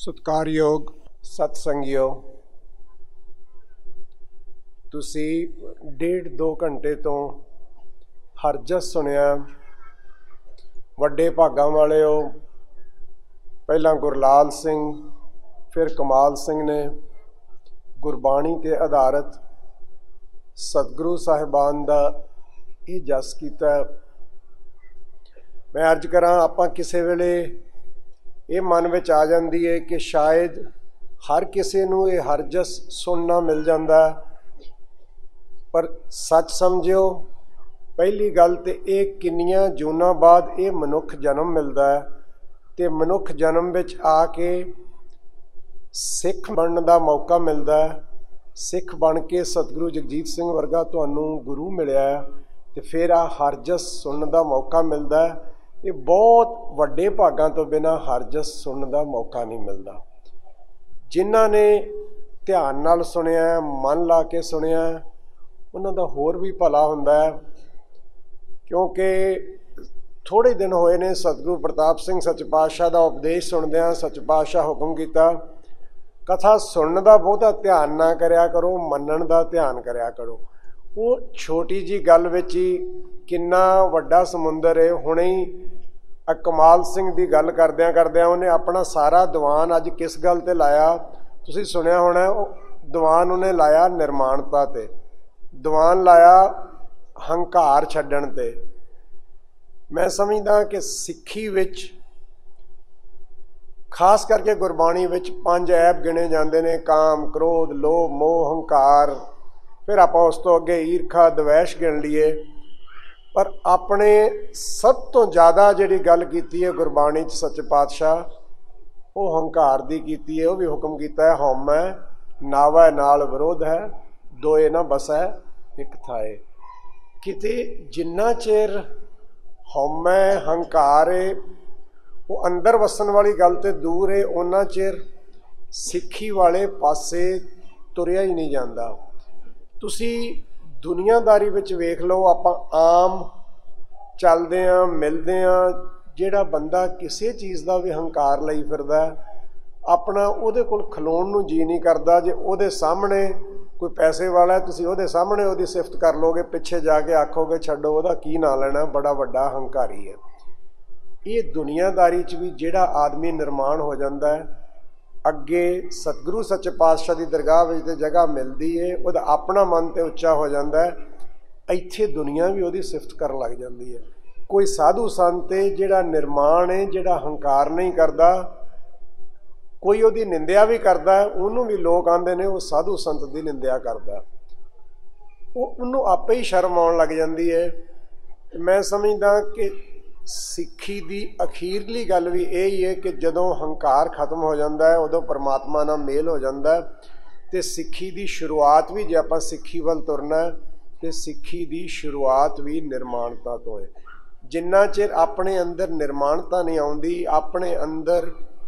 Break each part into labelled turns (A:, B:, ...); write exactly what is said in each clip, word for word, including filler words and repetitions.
A: ਸਤਿਕਾਰਯੋਗ ਸਤਸੰਗਿਓ, ਤੁਸੀਂ ਡੇਢ ਦੋ ਘੰਟੇ ਤੋਂ ਹਰਜਸ ਸੁਣਿਆ। ਵੱਡੇ ਭਾਗਾਂ ਵਾਲੇ ਹੋ। ਪਹਿਲਾਂ ਗੁਰਲਾਲ ਸਿੰਘ, ਫਿਰ ਕਮਾਲ ਸਿੰਘ ਨੇ ਗੁਰਬਾਣੀ 'ਤੇ ਆਧਾਰਿਤ ਸਤਿਗੁਰੂ ਸਾਹਿਬਾਨ ਦਾ ਇਹ ਜਸ ਕੀਤਾ। ਮੈਂ ਅਰਜ਼ ਕਰਾਂ, ਆਪਾਂ ਕਿਸੇ ਵੇਲੇ ਇਹ ਮਨ ਵਿੱਚ ਆ ਜਾਂਦੀ ਹੈ ਕਿ ਸ਼ਾਇਦ ਹਰ ਕਿਸੇ ਨੂੰ ਇਹ ਹਰਜਸ ਸੁਣਨਾ ਮਿਲ ਜਾਂਦਾ, ਪਰ ਸੱਚ ਸਮਝਿਓ, ਪਹਿਲੀ ਗੱਲ ਤਾਂ ਇਹ ਕਿੰਨੀਆਂ ਜੂਨਾਂ ਬਾਅਦ ਇਹ ਮਨੁੱਖ ਜਨਮ ਮਿਲਦਾ ਹੈ, ਅਤੇ ਮਨੁੱਖ ਜਨਮ ਵਿੱਚ ਆ ਕੇ ਸਿੱਖ ਬਣਨ ਦਾ ਮੌਕਾ ਮਿਲਦਾ। ਸਿੱਖ ਬਣ ਕੇ ਸਤਿਗੁਰੂ ਜਗਜੀਤ ਸਿੰਘ ਵਰਗਾ ਤੁਹਾਨੂੰ ਗੁਰੂ ਮਿਲਿਆ, ਅਤੇ ਫਿਰ ਆ ਹਰਜਸ ਸੁਣਨ ਦਾ ਮੌਕਾ ਮਿਲਦਾ। ਇਹ ਬਹੁਤ ਵੱਡੇ ਭਾਗਾਂ ਤੋਂ ਬਿਨਾਂ ਹਰਜਸ ਸੁਣਨ ਦਾ ਮੌਕਾ ਨਹੀਂ ਮਿਲਦਾ। ਜਿਨ੍ਹਾਂ ਨੇ ਧਿਆਨ ਨਾਲ ਸੁਣਿਆ, ਮਨ ਲਾ ਕੇ ਸੁਣਿਆ, ਉਹਨਾਂ ਦਾ ਹੋਰ ਵੀ ਭਲਾ ਹੁੰਦਾ ਹੈ। ਕਿਉਂਕਿ ਥੋੜ੍ਹੇ ਦਿਨ ਹੋਏ ਨੇ ਸਤਿਗੁਰੂ ਪ੍ਰਤਾਪ ਸਿੰਘ ਸੱਚੇ ਪਾਤਸ਼ਾਹ ਦਾ ਉਪਦੇਸ਼ ਸੁਣਦਿਆਂ ਸੱਚੇ ਪਾਤਸ਼ਾਹ ਹੁਕਮ ਕੀਤਾ, ਕਥਾ ਸੁਣਨ ਦਾ ਬਹੁਤਾ ਧਿਆਨ ਨਾ ਕਰਿਆ ਕਰੋ, ਮੰਨਣ ਦਾ ਧਿਆਨ ਕਰਿਆ ਕਰੋ। ਉਹ ਛੋਟੀ ਜਿਹੀ ਗੱਲ ਵਿੱਚ ਹੀ ਕਿੰਨਾ ਵੱਡਾ ਸਮੁੰਦਰ ਹੈ। ਹੁਣੇ ਹੀ ਕਮਾਲ ਸਿੰਘ ਦੀ ਗੱਲ ਕਰਦਿਆਂ ਕਰਦਿਆਂ ਉਹਨੇ ਆਪਣਾ ਸਾਰਾ ਦੀਵਾਨ ਅੱਜ ਕਿਸ ਗੱਲ 'ਤੇ ਲਾਇਆ, ਤੁਸੀਂ ਸੁਣਿਆ ਹੋਣਾ। ਉਹ ਦੀਵਾਨ ਉਹਨੇ ਲਾਇਆ ਨਿਰਮਾਣਤਾ 'ਤੇ, ਦੀਵਾਨ ਲਾਇਆ ਹੰਕਾਰ ਛੱਡਣ 'ਤੇ। ਮੈਂ ਸਮਝਦਾ ਕਿ ਸਿੱਖੀ ਵਿੱਚ ਖਾਸ ਕਰਕੇ ਗੁਰਬਾਣੀ ਵਿੱਚ ਪੰਜ ਐਬ ਗਿਣੇ ਜਾਂਦੇ ਨੇ: ਕਾਮ, ਕ੍ਰੋਧ, ਲੋਭ, ਮੋਹ, ਹੰਕਾਰ। ਫਿਰ ਆਪਾਂ ਉਸ ਤੋਂ ਅੱਗੇ ਈਰਖਾ, ਦਵੈਸ਼ ਗਿਣ ਲਈਏ। ਪਰ ਆਪਣੇ ਸਭ ਤੋਂ ਜ਼ਿਆਦਾ ਜਿਹੜੀ ਗੱਲ ਕੀਤੀ ਹੈ ਗੁਰਬਾਣੀ 'ਚ ਸੱਚੇ ਪਾਤਸ਼ਾਹ, ਉਹ ਹੰਕਾਰ ਦੀ ਕੀਤੀ ਹੈ। ਉਹ ਵੀ ਹੁਕਮ ਕੀਤਾ ਹੈ, ਹਉਮੈ ਨਾਵੈ ਨਾਲ ਵਿਰੋਧ ਹੈ, ਦੋਏ ਨਾ ਬਸੈ ਇੱਕ ਥਾਏ। ਕਿਤੇ ਜਿੰਨਾ ਚਿਰ ਹਉਮੈ ਹੰਕਾਰ ਹੈ ਉਹ ਅੰਦਰ ਵਸਣ ਵਾਲੀ ਗੱਲ ਤੇ ਦੂਰ ਹੈ, ਉਹਨਾਂ ਚਿਰ ਸਿੱਖੀ ਵਾਲੇ ਪਾਸੇ ਤੁਰਿਆ ਹੀ ਨਹੀਂ ਜਾਂਦਾ। ਤੁਸੀਂ ਦੁਨੀਆਦਾਰੀ ਵਿੱਚ ਵੇਖ ਲਓ, ਆਪਾਂ ਆਮ ਚੱਲਦੇ ਹਾਂ, ਮਿਲਦੇ ਹਾਂ, ਜਿਹੜਾ ਬੰਦਾ ਕਿਸੇ ਚੀਜ਼ ਦਾ ਵੀ ਹੰਕਾਰ ਲਈ ਫਿਰਦਾ, ਆਪਣਾ ਉਹਦੇ ਕੋਲ ਖਲੋਣ ਨੂੰ ਜੀ ਨਹੀਂ ਕਰਦਾ। ਜੇ ਉਹਦੇ ਸਾਹਮਣੇ ਕੋਈ ਪੈਸੇ ਵਾਲਾ, ਤੁਸੀਂ ਉਹਦੇ ਸਾਹਮਣੇ ਉਹਦੀ ਸਿਫਤ ਕਰ ਲਓਗੇ, ਪਿੱਛੇ ਜਾ ਕੇ ਆਖੋਗੇ ਛੱਡੋ ਉਹਦਾ ਕੀ ਨਾਂ ਲੈਣਾ, ਬੜਾ ਵੱਡਾ ਹੰਕਾਰੀ ਹੈ। ਇਹ ਦੁਨੀਆਦਾਰੀ 'ਚ ਵੀ ਜਿਹੜਾ ਆਦਮੀ ਨਿਰਮਾਣ ਹੋ ਜਾਂਦਾ ਹੈ, ਅੱਗੇ ਸਤਿਗੁਰੂ ਸੱਚੇ ਪਾਤਸ਼ਾਹ ਦੀ ਦਰਗਾਹ ਵਿੱਚ ਤੇ ਜਗ੍ਹਾ ਮਿਲਦੀ ਹੈ, ਉਹਦਾ ਆਪਣਾ ਮਨ ਤੇ ਉੱਚਾ ਹੋ ਜਾਂਦਾ ਹੈ, ਇੱਥੇ ਦੁਨੀਆ ਵੀ ਉਹਦੀ ਸਿਫਤ ਕਰਨ ਲੱਗ ਜਾਂਦੀ ਹੈ। ਕੋਈ ਸਾਧੂ ਸੰਤ ਹੈ ਜਿਹੜਾ ਨਿਰਮਾਣ ਹੈ, ਜਿਹੜਾ ਹੰਕਾਰ ਨਹੀਂ ਕਰਦਾ, ਕੋਈ ਉਹਦੀ ਨਿੰਦਿਆ ਵੀ ਕਰਦਾ, ਉਹਨੂੰ ਵੀ ਲੋਕ ਆਉਂਦੇ ਨੇ ਉਹ ਸਾਧੂ ਸੰਤ ਦੀ ਨਿੰਦਿਆ ਕਰਦਾ, ਉਹ ਉਹਨੂੰ ਆਪੇ ਹੀ ਸ਼ਰਮ ਆਉਣ ਲੱਗ ਜਾਂਦੀ ਹੈ। ਮੈਂ ਸਮਝਦਾ ਕਿ ਸਿੱਖੀ ਦੀ ਅਖੀਰਲੀ ਗੱਲ ਵੀ ਇਹ ਹੀ ਹੈ ਕਿ ਜਦੋਂ ਹੰਕਾਰ ਖਤਮ ਹੋ ਜਾਂਦਾ ਹੈ, ਉਦੋਂ ਪਰਮਾਤਮਾ ਨਾਲ ਮੇਲ ਹੋ ਜਾਂਦਾ। ਅਤੇ ਸਿੱਖੀ ਦੀ ਸ਼ੁਰੂਆਤ ਵੀ, ਜੇ ਆਪਾਂ ਸਿੱਖੀ ਵੱਲ ਤੁਰਨਾ, ਅਤੇ ਸਿੱਖੀ ਦੀ ਸ਼ੁਰੂਆਤ ਵੀ ਨਿਰਮਾਣਤਾ ਤੋਂ ਹੈ। ਜਿੰਨਾ ਚਿਰ ਆਪਣੇ ਅੰਦਰ ਨਿਰਮਾਣਤਾ ਨਹੀਂ ਆਉਂਦੀ, ਆਪਣੇ ਅੰਦਰ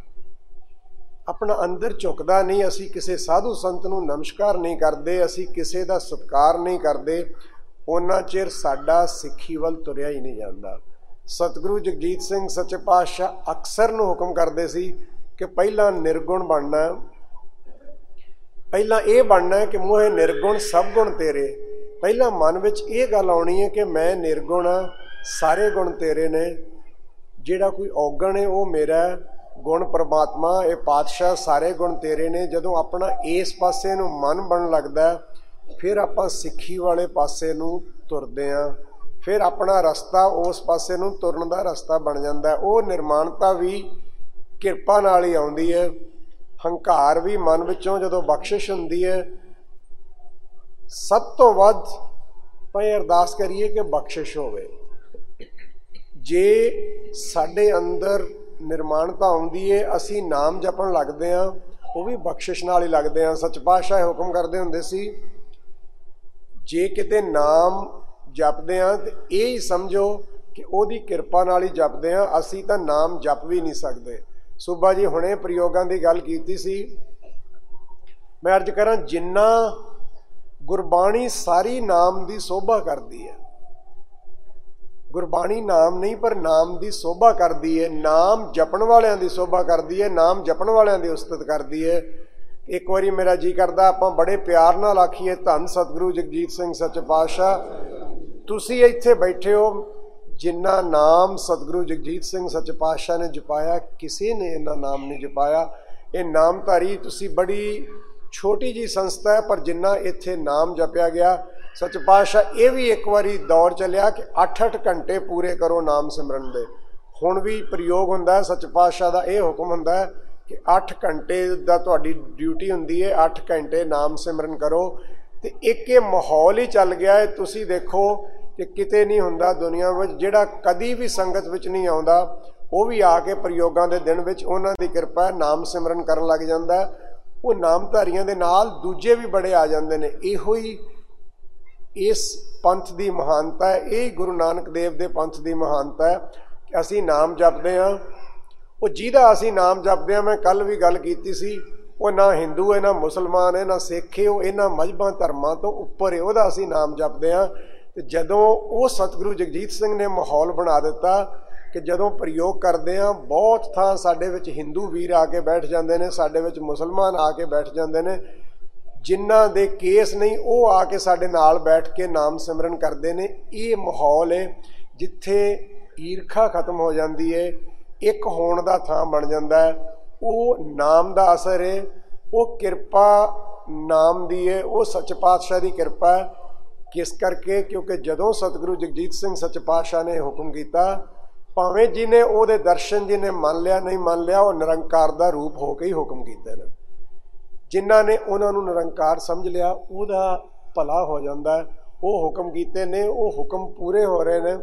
A: ਆਪਣਾ ਅੰਦਰ ਝੁਕਦਾ ਨਹੀਂ, ਅਸੀਂ ਕਿਸੇ ਸਾਧੂ ਸੰਤ ਨੂੰ ਨਮਸਕਾਰ ਨਹੀਂ ਕਰਦੇ, ਅਸੀਂ ਕਿਸੇ ਦਾ ਸਤਿਕਾਰ ਨਹੀਂ ਕਰਦੇ, ਉਹਨਾਂ ਚਿਰ ਸਾਡਾ ਸਿੱਖੀ ਵੱਲ ਤੁਰਿਆ ਹੀ ਨਹੀਂ ਜਾਂਦਾ। ਸਤਿਗੁਰੂ ਜਗਜੀਤ ਸਿੰਘ ਸੱਚੇ ਪਾਤਸ਼ਾਹ ਅਕਸਰ ਨੂੰ ਹੁਕਮ ਕਰਦੇ ਸੀ ਕਿ ਪਹਿਲਾਂ ਨਿਰਗੁਣ ਬਣਨਾ, ਪਹਿਲਾਂ ਇਹ ਬਣਨਾ ਕਿ ਮੋਹੇ ਨਿਰਗੁਣ ਸਭ ਗੁਣ ਤੇਰੇ। ਪਹਿਲਾਂ ਮਨ ਵਿੱਚ ਇਹ ਗੱਲ ਆਉਣੀ ਹੈ ਕਿ ਮੈਂ ਨਿਰਗੁਣ ਹਾਂ, ਸਾਰੇ ਗੁਣ ਤੇਰੇ ਨੇ, ਜਿਹੜਾ ਕੋਈ ਔਗਣ ਹੈ ਉਹ ਮੇਰਾ, ਗੁਣ ਪਰਮਾਤਮਾ, ਇਹ ਪਾਤਸ਼ਾਹ, ਸਾਰੇ ਗੁਣ ਤੇਰੇ ਨੇ। ਜਦੋਂ ਆਪਣਾ ਇਸ ਪਾਸੇ ਨੂੰ ਮਨ ਬਣਨ ਲੱਗਦਾ, ਫਿਰ ਆਪਾਂ ਸਿੱਖੀ ਵਾਲੇ ਪਾਸੇ ਨੂੰ ਤੁਰਦੇ ਹਾਂ, ਫਿਰ ਆਪਣਾ ਰਸਤਾ ਉਸ ਪਾਸੇ ਨੂੰ ਤੁਰਨ ਦਾ ਰਸਤਾ ਬਣ ਜਾਂਦਾ। ਉਹ ਨਿਰਮਾਣਤਾ ਵੀ ਕਿਰਪਾ ਨਾਲ ਹੀ ਆਉਂਦੀ ਹੈ। ਹੰਕਾਰ ਵੀ ਮਨ ਵਿੱਚੋਂ ਜਦੋਂ ਬਖਸ਼ਿਸ਼ ਹੁੰਦੀ ਹੈ, ਸਭ ਤੋਂ ਵੱਧ ਭਾਵੇਂ ਅਰਦਾਸ ਕਰੀਏ ਕਿ ਬਖਸ਼ਿਸ਼ ਹੋਵੇ। ਜੇ ਸਾਡੇ ਅੰਦਰ ਨਿਰਮਾਣਤਾ ਆਉਂਦੀ ਹੈ, ਅਸੀਂ ਨਾਮ ਜਪਣ ਲੱਗਦੇ ਹਾਂ, ਉਹ ਵੀ ਬਖਸ਼ਿਸ਼ ਨਾਲ ਹੀ ਲੱਗਦੇ ਹਾਂ। ਸੱਚੇ ਪਾਤਸ਼ਾਹ ਹੁਕਮ ਕਰਦੇ ਹੁੰਦੇ ਸੀ, ਜੇ ਕਿਤੇ ਨਾਮ ਜਪਦੇ ਹਾਂ ਤੇ ਇਹ ਹੀ ਸਮਝੋ ਕਿ ਉਹਦੀ ਕਿਰਪਾ ਨਾਲ ਹੀ ਜਪਦੇ ਹਾਂ, ਅਸੀਂ ਤਾਂ ਨਾਮ ਜਪ ਵੀ ਨਹੀਂ ਸਕਦੇ। ਸੂਬਾ ਜੀ ਹੁਣੇ ਪ੍ਰਯੋਗਾਂ ਦੀ ਗੱਲ ਕੀਤੀ ਸੀ। ਮੈਂ ਅਰਜ਼ ਕਰਾਂ, ਜਿੰਨਾ ਗੁਰਬਾਣੀ ਸਾਰੀ ਨਾਮ ਦੀ ਸੋਭਾ ਕਰਦੀ ਹੈ, ਗੁਰਬਾਣੀ ਨਾਮ ਨਹੀਂ ਪਰ ਨਾਮ ਦੀ ਸੋਭਾ ਕਰਦੀ ਹੈ, ਨਾਮ ਜਪਣ ਵਾਲਿਆਂ ਦੀ ਸੋਭਾ ਕਰਦੀ ਹੈ, ਨਾਮ ਜਪਣ ਵਾਲਿਆਂ ਦੀ ਉਸਤਤ ਕਰਦੀ ਹੈ। ਇੱਕ ਵਾਰੀ ਮੇਰਾ ਜੀ ਕਰਦਾ ਆਪਾਂ ਬੜੇ ਪਿਆਰ ਨਾਲ ਆਖੀਏ, ਧੰਨ ਸਤਿਗੁਰੂ ਜਗਜੀਤ ਸਿੰਘ ਸੱਚੇ ਪਾਤਸ਼ਾਹ, ਤੁਸੀਂ ਇੱਥੇ ਬੈਠੇ ਹੋ, ਜਿੰਨਾ ਨਾਮ ਸਤਿਗੁਰੂ ਜਗਜੀਤ ਸਿੰਘ ਸੱਚੇ ਪਾਤਸ਼ਾਹ ਨੇ ਜਪਾਇਆ ਕਿਸੇ ਨੇ ਇੰਨਾ ਨਾਮ ਨਹੀਂ ਜਪਾਇਆ। ਇਹ ਨਾਮਧਾਰੀ ਤੁਸੀਂ ਬੜੀ ਛੋਟੀ ਜੀ ਸੰਸਥਾ ਹੈ, ਪਰ ਜਿੰਨਾ ਇੱਥੇ ਨਾਮ ਜਪਿਆ ਗਿਆ, ਸੱਚੇ ਪਾਤਸ਼ਾਹ ਇਹ ਵੀ ਇੱਕ ਵਾਰੀ ਦੌਰ ਚੱਲਿਆ ਕਿ ਅੱਠ ਅੱਠ ਘੰਟੇ ਪੂਰੇ ਕਰੋ ਨਾਮ ਸਿਮਰਨ ਦੇ। ਹੁਣ ਵੀ ਪ੍ਰਯੋਗ ਹੁੰਦਾ, ਸੱਚੇ ਪਾਤਸ਼ਾਹ ਦਾ ਇਹ ਹੁਕਮ ਹੁੰਦਾ ਕਿ ਅੱਠ ਘੰਟੇ ਦਾ ਤੁਹਾਡੀ ਡਿਊਟੀ ਹੁੰਦੀ ਹੈ, ਅੱਠ ਘੰਟੇ ਨਾਮ ਸਿਮਰਨ ਕਰੋ। ਅਤੇ ਇੱਕ ਇਹ ਮਾਹੌਲ ਹੀ ਚੱਲ ਗਿਆ ਹੈ। ਤੁਸੀਂ ਦੇਖੋ ਕਿ ਕਿਤੇ ਨਹੀਂ ਹੁੰਦਾ ਦੁਨੀਆ ਵਿੱਚ, ਜਿਹੜਾ ਕਦੀ ਵੀ ਸੰਗਤ ਵਿੱਚ ਨਹੀਂ ਆਉਂਦਾ ਉਹ ਵੀ ਆ ਕੇ ਪ੍ਰਯੋਗਾਂ ਦੇ ਦਿਨ ਵਿੱਚ ਉਹਨਾਂ ਦੀ ਕਿਰਪਾ ਨਾਮ ਸਿਮਰਨ ਕਰਨ ਲੱਗ ਜਾਂਦਾ। ਉਹ ਨਾਮਧਾਰੀਆਂ ਦੇ ਨਾਲ ਦੂਜੇ ਵੀ ਬੜੇ ਆ ਜਾਂਦੇ ਨੇ। ਇਹੋ ਹੀ ਇਸ ਪੰਥ ਦੀ ਮਹਾਨਤਾ ਹੈ, ਇਹ ਗੁਰੂ ਨਾਨਕ ਦੇਵ ਦੇ ਪੰਥ ਦੀ ਮਹਾਨਤਾ ਹੈ ਕਿ ਅਸੀਂ ਨਾਮ ਜਪਦੇ ਹਾਂ। ਉਹ ਜਿਹਦਾ ਅਸੀਂ ਨਾਮ ਜਪਦੇ ਹਾਂ, ਮੈਂ ਕੱਲ੍ਹ ਵੀ ਗੱਲ ਕੀਤੀ ਸੀ, ਉਹ ਨਾ ਹਿੰਦੂ ਹੈ, ਨਾ ਮੁਸਲਮਾਨ ਹੈ, ਨਾ ਸਿੱਖ ਹੈ, ਉਹ ਇਹਨਾਂ ਮਜ਼ਹਬਾਂ ਧਰਮਾਂ ਤੋਂ ਉੱਪਰ ਹੈ, ਉਹਦਾ ਅਸੀਂ ਨਾਮ ਜਪਦੇ ਹਾਂ। ਅਤੇ ਜਦੋਂ ਉਹ ਸਤਿਗੁਰੂ ਜਗਜੀਤ ਸਿੰਘ ਨੇ ਮਾਹੌਲ ਬਣਾ ਦਿੱਤਾ ਕਿ ਜਦੋਂ ਪ੍ਰਯੋਗ ਕਰਦੇ ਹਾਂ, ਬਹੁਤ ਥਾਂ ਸਾਡੇ ਵਿੱਚ ਹਿੰਦੂ ਵੀਰ ਆ ਕੇ ਬੈਠ ਜਾਂਦੇ ਨੇ, ਸਾਡੇ ਵਿੱਚ ਮੁਸਲਮਾਨ ਆ ਕੇ ਬੈਠ ਜਾਂਦੇ ਨੇ, ਜਿਨ੍ਹਾਂ ਦੇ ਕੇਸ ਨਹੀਂ ਉਹ ਆ ਕੇ ਸਾਡੇ ਨਾਲ ਬੈਠ ਕੇ ਨਾਮ ਸਿਮਰਨ ਕਰਦੇ ਨੇ। ਇਹ ਮਾਹੌਲ ਹੈ ਜਿੱਥੇ ਈਰਖਾ ਖਤਮ ਹੋ ਜਾਂਦੀ ਹੈ, ਇੱਕ ਹੋਣ ਦਾ ਥਾਂ ਬਣ ਜਾਂਦਾ ਹੈ। ਉਹ ਨਾਮ ਦਾ ਅਸਰ ਹੈ, ਉਹ ਕਿਰਪਾ ਨਾਮ ਦੀ ਹੈ, ਉਹ ਸੱਚੇ ਪਾਤਸ਼ਾਹ ਦੀ ਕਿਰਪਾ ਹੈ। ਕਿਸ ਕਰਕੇ? ਕਿਉਂਕਿ ਜਦੋਂ ਸਤਿਗੁਰੂ ਜਗਜੀਤ ਸਿੰਘ ਸੱਚੇ ਪਾਤਸ਼ਾਹ ਨੇ ਹੁਕਮ ਕੀਤਾ, ਭਾਵੇਂ ਜਿਹਨੇ ਉਹਦੇ ਦਰਸ਼ਨ ਜਿਹਨੇ ਮੰਨ ਲਿਆ ਨਹੀਂ ਮੰਨ ਲਿਆ, ਉਹ ਨਿਰੰਕਾਰ ਦਾ ਰੂਪ ਹੋ ਕੇ ਹੀ ਹੁਕਮ ਕੀਤੇ ਨੇ। ਜਿਨ੍ਹਾਂ ਨੇ ਉਹਨਾਂ ਨੂੰ ਨਿਰੰਕਾਰ ਸਮਝ ਲਿਆ ਉਹਦਾ ਭਲਾ ਹੋ ਜਾਂਦਾ। ਉਹ ਹੁਕਮ ਕੀਤੇ ਨੇ, ਉਹ ਹੁਕਮ ਪੂਰੇ ਹੋ ਰਹੇ ਨੇ।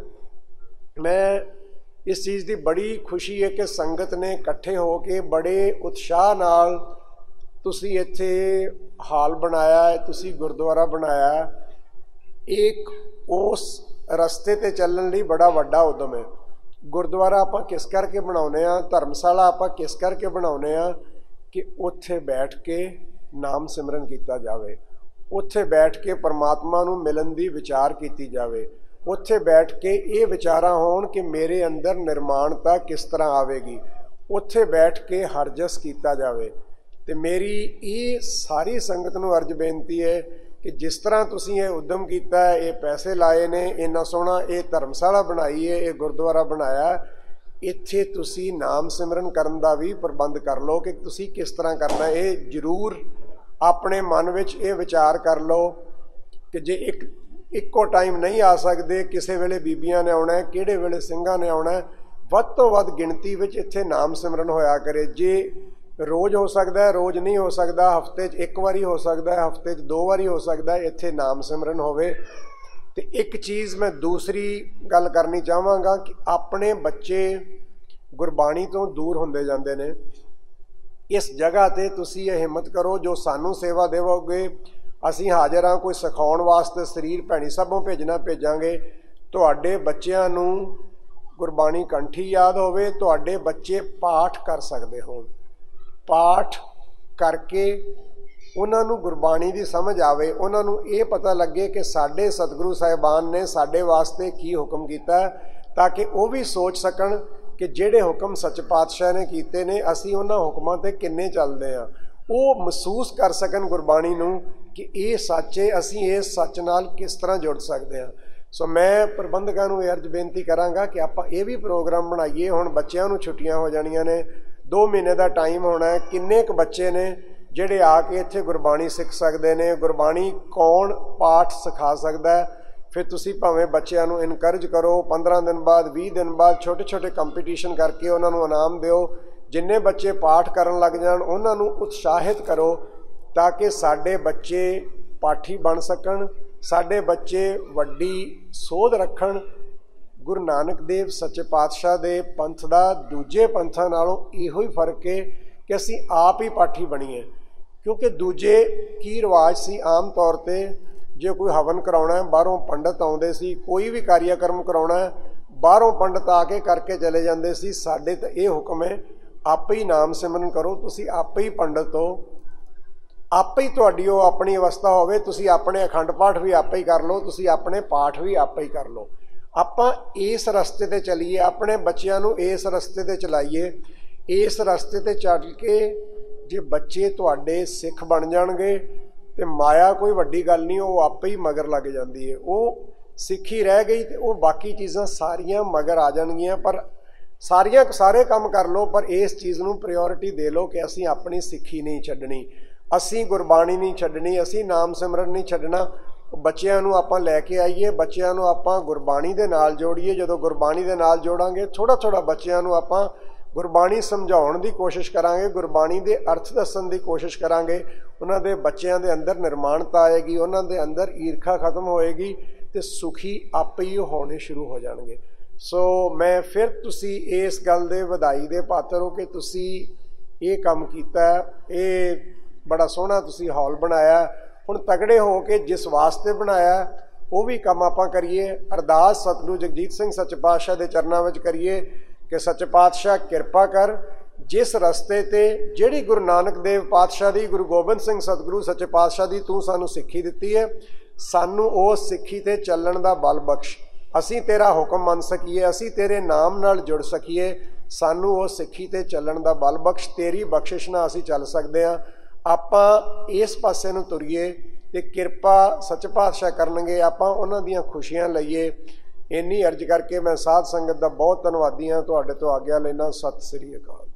A: ਮੈਂ ਇਸ ਚੀਜ਼ ਦੀ ਬੜੀ ਖੁਸ਼ੀ ਹੈ ਕਿ ਸੰਗਤ ਨੇ ਇਕੱਠੇ ਹੋ ਕੇ ਬੜੇ ਉਤਸ਼ਾਹ ਨਾਲ ਤੁਸੀਂ ਇੱਥੇ ਹਾਲ ਬਣਾਇਆ ਹੈ, ਤੁਸੀਂ ਗੁਰਦੁਆਰਾ ਬਣਾਇਆ। ਇੱਕ ਉਸ ਰਸਤੇ 'ਤੇ ਚੱਲਣ ਲਈ ਬੜਾ ਵੱਡਾ ਉਦਮ ਹੈ। ਗੁਰਦੁਆਰਾ ਆਪਾਂ ਕਿਸ ਕਰਕੇ ਬਣਾਉਂਦੇ ਹਾਂ, ਧਰਮਸ਼ਾਲਾ ਆਪਾਂ ਕਿਸ ਕਰਕੇ ਬਣਾਉਂਦੇ ਹਾਂ ਕਿ ਉੱਥੇ ਬੈਠ ਕੇ ਨਾਮ ਸਿਮਰਨ ਕੀਤਾ ਜਾਵੇ, ਉੱਥੇ ਬੈਠ ਕੇ ਪਰਮਾਤਮਾ ਨੂੰ ਮਿਲਣ ਦੀ ਵਿਚਾਰ ਕੀਤੀ ਜਾਵੇ, ਉੱਥੇ ਬੈਠ ਕੇ ਇਹ ਵਿਚਾਰਾਂ ਹੋਣ ਕਿ ਮੇਰੇ ਅੰਦਰ ਨਿਰਮਾਣਤਾ ਕਿਸ ਤਰ੍ਹਾਂ ਆਵੇਗੀ, ਉੱਥੇ ਬੈਠ ਕੇ ਹਰਜਸ ਕੀਤਾ ਜਾਵੇ। ਅਤੇ ਮੇਰੀ ਇਹ ਸਾਰੀ ਸੰਗਤ ਨੂੰ ਅਰਜ਼ ਬੇਨਤੀ ਹੈ ਕਿ ਜਿਸ ਤਰ੍ਹਾਂ ਤੁਸੀਂ ਇਹ ਉਦਮ ਕੀਤਾ ਹੈ, ਇਹ ਪੈਸੇ ਲਾਏ ਨੇ, ਇੰਨਾ ਸੋਹਣਾ ਇਹ ਧਰਮਸ਼ਾਲਾ ਬਣਾਈ ਹੈ, ਇਹ ਗੁਰਦੁਆਰਾ ਬਣਾਇਆ, ਇੱਥੇ ਤੁਸੀਂ ਨਾਮ ਸਿਮਰਨ ਕਰਨ ਦਾ ਵੀ ਪ੍ਰਬੰਧ ਕਰ ਲਓ ਕਿ ਤੁਸੀਂ ਕਿਸ ਤਰ੍ਹਾਂ ਕਰਨਾ। ਇਹ ਜ਼ਰੂਰ ਆਪਣੇ ਮਨ ਵਿੱਚ ਇਹ ਵਿਚਾਰ ਕਰ ਲਓ ਕਿ ਜੇ ਇੱਕ ਇੱਕੋ ਟਾਈਮ ਨਹੀਂ ਆ ਸਕਦੇ, ਕਿਸੇ ਵੇਲੇ ਬੀਬੀਆਂ ਨੇ ਆਉਣਾ, ਕਿਹੜੇ ਵੇਲੇ ਸਿੰਘਾਂ ਨੇ ਆਉਣਾ, ਵੱਧ ਤੋਂ ਵੱਧ ਗਿਣਤੀ ਵਿੱਚ ਇੱਥੇ ਨਾਮ ਸਿਮਰਨ ਹੋਇਆ ਕਰੇ। ਜੇ ਰੋਜ਼ ਹੋ ਸਕਦਾ, ਰੋਜ਼ ਨਹੀਂ ਹੋ ਸਕਦਾ, ਹਫਤੇ 'ਚ ਇੱਕ ਵਾਰੀ ਹੋ ਸਕਦਾ, ਹਫਤੇ 'ਚ ਦੋ ਵਾਰੀ ਹੋ ਸਕਦਾ, ਇੱਥੇ ਨਾਮ ਸਿਮਰਨ ਹੋਵੇ। ਅਤੇ ਇੱਕ ਚੀਜ਼ ਮੈਂ ਦੂਸਰੀ ਗੱਲ ਕਰਨੀ ਚਾਹਾਂਗਾ ਕਿ ਆਪਣੇ ਬੱਚੇ ਗੁਰਬਾਣੀ ਤੋਂ ਦੂਰ ਹੁੰਦੇ ਜਾਂਦੇ ਨੇ। ਇਸ ਜਗ੍ਹਾ 'ਤੇ ਤੁਸੀਂ ਇਹ ਹਿੰਮਤ ਕਰੋ, ਜੋ ਸਾਨੂੰ ਸੇਵਾ ਦੇਵੋਗੇ ਅਸੀਂ ਹਾਜ਼ਰ ਹਾਂ। ਕੋਈ ਸਿਖਾਉਣ ਵਾਸਤੇ ਸਰੀਰ ਭੈਣੀ ਸਭੋਂ ਭੇਜਣਾ ਭੇਜਾਂਗੇ। ਤੁਹਾਡੇ ਬੱਚਿਆਂ ਨੂੰ ਗੁਰਬਾਣੀ ਕੰਠੀ ਯਾਦ ਹੋਵੇ, ਤੁਹਾਡੇ ਬੱਚੇ ਪਾਠ ਕਰ ਸਕਦੇ ਹੋਣ, ਪਾਠ ਕਰਕੇ ਉਹਨਾਂ ਨੂੰ ਗੁਰਬਾਣੀ ਦੀ ਸਮਝ ਆਵੇ, ਉਹਨਾਂ ਨੂੰ ਇਹ ਪਤਾ ਲੱਗੇ ਕਿ ਸਾਡੇ ਸਤਿਗੁਰੂ ਸਾਹਿਬਾਨ ਨੇ ਸਾਡੇ ਵਾਸਤੇ ਕੀ ਹੁਕਮ ਕੀਤਾ, ਤਾਂ ਕਿ ਉਹ ਵੀ ਸੋਚ ਸਕਣ ਕਿ ਜਿਹੜੇ ਹੁਕਮ ਸੱਚ ਪਾਤਸ਼ਾਹ ਨੇ ਕੀਤੇ ਨੇ ਅਸੀਂ ਉਹਨਾਂ ਹੁਕਮਾਂ 'ਤੇ ਕਿੰਨੇ ਚੱਲਦੇ ਹਾਂ। ਉਹ ਮਹਿਸੂਸ ਕਰ ਸਕਣ ਗੁਰਬਾਣੀ ਨੂੰ ਕਿ ਇਹ ਸੱਚ ਹੈ, ਅਸੀਂ ਇਸ ਸੱਚ ਨਾਲ ਕਿਸ ਤਰ੍ਹਾਂ ਜੁੜ ਸਕਦੇ ਹਾਂ। ਸੋ ਮੈਂ ਪ੍ਰਬੰਧਕਾਂ ਨੂੰ ਇਹ ਅਰਜ਼ ਬੇਨਤੀ ਕਰਾਂਗਾ ਕਿ ਆਪਾਂ ਇਹ ਵੀ ਪ੍ਰੋਗਰਾਮ ਬਣਾਈਏ। ਹੁਣ ਬੱਚਿਆਂ ਨੂੰ ਛੁੱਟੀਆਂ ਹੋ ਜਾਣੀਆਂ ਨੇ, ਦੋ ਮਹੀਨੇ ਦਾ ਟਾਈਮ ਹੋਣਾ ਹੈ। ਕਿੰਨੇ ਕੁ ਬੱਚੇ ਨੇ ਜਿਹੜੇ ਆ ਕੇ ਇੱਥੇ ਗੁਰਬਾਣੀ ਸਿੱਖ ਸਕਦੇ ਨੇ? ਗੁਰਬਾਣੀ ਕੌਣ ਪਾਠ ਸਿਖਾ ਸਕਦਾ ਹੈ? ਫਿਰ ਤੁਸੀਂ ਭਾਵੇਂ ਬੱਚਿਆਂ ਨੂੰ ਇਨਕਰੇਜ ਕਰੋ, ਪੰਦਰਾਂ ਦਿਨ ਬਾਅਦ, ਵੀਹ ਦਿਨ ਬਾਅਦ ਛੋਟੇ ਛੋਟੇ ਕੰਪੀਟੀਸ਼ਨ ਕਰਕੇ ਉਹਨਾਂ ਨੂੰ ਇਨਾਮ ਦਿਓ। ਜਿੰਨੇ ਬੱਚੇ ਪਾਠ ਕਰਨ ਲੱਗ ਜਾਣ ਉਹਨਾਂ ਨੂੰ ਉਤਸ਼ਾਹਿਤ ਕਰੋ, ਤਾਂ ਕਿ ਸਾਡੇ ਬੱਚੇ ਪਾਠੀ ਬਣ ਸਕਣ, ਸਾਡੇ ਬੱਚੇ ਵੱਡੀ ਸੋਧ ਰੱਖਣ। ਗੁਰੂ ਨਾਨਕ ਦੇਵ ਸੱਚੇ ਪਾਤਸ਼ਾਹ ਦੇ ਪੰਥ ਦਾ ਦੂਜੇ ਪੰਥਾਂ ਨਾਲੋਂ ਇਹੋ ਹੀ ਫਰਕ ਹੈ ਕਿ ਅਸੀਂ ਆਪ ਹੀ ਪਾਠੀ ਬਣੀਏ। ਕਿਉਂਕਿ ਦੂਜੇ ਕੀ ਰਿਵਾਜ ਸੀ, ਆਮ ਤੌਰ 'ਤੇ ਜੇ ਕੋਈ ਹਵਨ ਕਰਾਉਣਾ ਬਾਹਰੋਂ ਪੰਡਤ ਆਉਂਦੇ ਸੀ, ਕੋਈ ਵੀ ਕਾਰਿਆਕਰਮ ਕਰਾਉਣਾ ਬਾਹਰੋਂ ਪੰਡਤ ਆ ਕੇ ਕਰਕੇ ਚਲੇ ਜਾਂਦੇ ਸੀ। ਸਾਡੇ ਤਾਂ ਇਹ ਹੁਕਮ ਹੈ, ਆਪੇ ਹੀ ਨਾਮ ਸਿਮਰਨ ਕਰੋ, ਤੁਸੀਂ ਆਪੇ ਹੀ ਪੰਡਤ ਹੋ, ਆਪੇ ਹੀ ਤੁਹਾਡੀ ਉਹ ਆਪਣੀ ਅਵਸਥਾ ਹੋਵੇ, ਤੁਸੀਂ ਆਪਣੇ ਅਖੰਡ ਪਾਠ ਵੀ ਆਪੇ ਹੀ ਕਰ ਲਓ, ਤੁਸੀਂ ਆਪਣੇ ਪਾਠ ਵੀ ਆਪੇ ਹੀ ਕਰ ਲਓ। ਆਪਾਂ ਇਸ ਰਸਤੇ ਤੇ ਚੱਲੀਏ, ਆਪਣੇ ਬੱਚਿਆਂ ਨੂੰ ਇਸ ਰਸਤੇ ਤੇ ਚਲਾਈਏ। ਇਸ ਰਸਤੇ ਤੇ ਚੱਲ ਕੇ ਜੇ ਬੱਚੇ ਤੁਹਾਡੇ ਸਿੱਖ ਬਣ ਜਾਣਗੇ ਤੇ ਮਾਇਆ ਕੋਈ ਵੱਡੀ ਗੱਲ ਨਹੀਂ, ਉਹ ਆਪੇ ਹੀ ਮਗਰ ਲੱਗ ਜਾਂਦੀ ਹੈ। ਉਹ ਸਿੱਖੀ ਰਹਿ ਗਈ ਤੇ ਉਹ ਬਾਕੀ ਚੀਜ਼ਾਂ ਸਾਰੀਆਂ ਮਗਰ ਆ ਜਾਣਗੀਆਂ। ਪਰ ਸਾਰੀਆਂ ਸਾਰੇ ਕੰਮ ਕਰ ਲਓ, ਪਰ ਇਸ ਚੀਜ਼ ਨੂੰ ਪ੍ਰਾਇੋਰਟੀ ਦੇ ਲਓ ਕਿ ਅਸੀਂ ਆਪਣੀ ਸਿੱਖੀ ਨਹੀਂ ਛੱਡਣੀ, ਅਸੀਂ ਗੁਰਬਾਣੀ ਨਹੀਂ ਛੱਡਣੀ, ਅਸੀਂ ਨਾਮ ਸਿਮਰਨ ਨਹੀਂ ਛੱਡਣਾ। ਬੱਚਿਆਂ ਨੂੰ ਆਪਾਂ ਲੈ ਕੇ ਆਈਏ, ਬੱਚਿਆਂ ਨੂੰ ਆਪਾਂ ਗੁਰਬਾਣੀ ਦੇ ਨਾਲ ਜੋੜੀਏ। ਜਦੋਂ ਗੁਰਬਾਣੀ ਦੇ ਨਾਲ ਜੋੜਾਂਗੇ, ਥੋੜ੍ਹਾ ਥੋੜ੍ਹਾ ਬੱਚਿਆਂ ਨੂੰ ਆਪਾਂ ਗੁਰਬਾਣੀ ਸਮਝਾਉਣ ਦੀ ਕੋਸ਼ਿਸ਼ ਕਰਾਂਗੇ, ਗੁਰਬਾਣੀ ਦੇ ਅਰਥ ਦੱਸਣ ਦੀ ਕੋਸ਼ਿਸ਼ ਕਰਾਂਗੇ। ਉਹਨਾਂ ਦੇ ਬੱਚਿਆਂ ਦੇ ਅੰਦਰ ਨਿਰਮਾਣਤਾ ਆਏਗੀ, ਉਹਨਾਂ ਦੇ ਅੰਦਰ ਈਰਖਾ ਖਤਮ ਹੋਏਗੀ ਤੇ ਸੁਖੀ ਆਪੇ ਹੀ ਹੋਣੇ ਸ਼ੁਰੂ ਹੋ ਜਾਣਗੇ। ਸੋ ਮੈਂ ਫਿਰ ਤੁਸੀਂ ਇਸ ਗੱਲ ਦੇ ਵਧਾਈ ਦੇ ਪਾਤਰ ਹੋ ਕਿ ਤੁਸੀਂ ਇਹ ਕੰਮ ਕੀਤਾ। ਇਹ ਬੜਾ ਸੋਹਣਾ ਤੁਸੀਂ ਹਾਲ ਬਣਾਇਆ। ਹੁਣ ਤਗੜੇ ਹੋ ਕੇ ਜਿਸ ਵਾਸਤੇ ਬਣਾਇਆ ਉਹ ਵੀ ਕੰਮ ਆਪਾਂ ਕਰੀਏ। ਅਰਦਾਸ ਸਤਿਗੁਰੂ ਜਗਜੀਤ ਸਿੰਘ ਸੱਚੇ ਪਾਤਸ਼ਾਹ ਦੇ ਚਰਨਾਂ ਵਿੱਚ ਕਰੀਏ ਕਿ ਸੱਚੇ ਪਾਤਸ਼ਾਹ ਕਿਰਪਾ ਕਰ, ਜਿਸ ਰਸਤੇ ਤੇ ਜਿਹੜੀ ਗੁਰੂ ਨਾਨਕ ਦੇਵ ਪਾਤਸ਼ਾਹ ਦੀ, ਗੁਰੂ ਗੋਬਿੰਦ ਸਿੰਘ ਸਤਿਗੁਰੂ ਸੱਚੇ ਪਾਤਸ਼ਾਹ ਦੀ ਤੂੰ ਸਾਨੂੰ ਸਿੱਖੀ ਦਿੱਤੀ ਹੈ, ਸਾਨੂੰ ਉਸ ਸਿੱਖੀ ਤੇ ਚੱਲਣ ਦਾ ਬਲ ਬਖਸ਼। ਅਸੀਂ ਤੇਰਾ ਹੁਕਮ ਮੰਨ ਸਕੀਏ, ਅਸੀਂ ਤੇਰੇ ਨਾਮ ਨਾਲ ਜੁੜ ਸਕੀਏ, ਸਾਨੂੰ ਉਸ ਸਿੱਖੀ ਤੇ ਚੱਲਣ ਦਾ ਬਲ ਬਖਸ਼। ਤੇਰੀ ਬਖਸ਼ਿਸ਼ ਨਾਲ ਅਸੀਂ ਚੱਲ ਸਕਦੇ ਹਾਂ। ਆਪਾਂ ਇਸ ਪਾਸੇ ਨੂੰ ਤੁਰੀਏ ਤੇ ਕਿਰਪਾ ਸੱਚੇ ਪਾਤਸ਼ਾਹ ਕਰਨਗੇ, ਆਪਾਂ ਉਹਨਾਂ ਦੀਆਂ ਖੁਸ਼ੀਆਂ ਲਈਏ। ਇੰਨੀ ਅਰਜ਼ ਕਰਕੇ ਮੈਂ ਸਾਧ ਸੰਗਤ ਦਾ ਬਹੁਤ ਧੰਨਵਾਦੀ ਹਾਂ। ਤੁਹਾਡੇ ਤੋਂ ਆਗਿਆ ਲੈਣਾ। ਸਤਿ ਸ੍ਰੀ ਅਕਾਲ।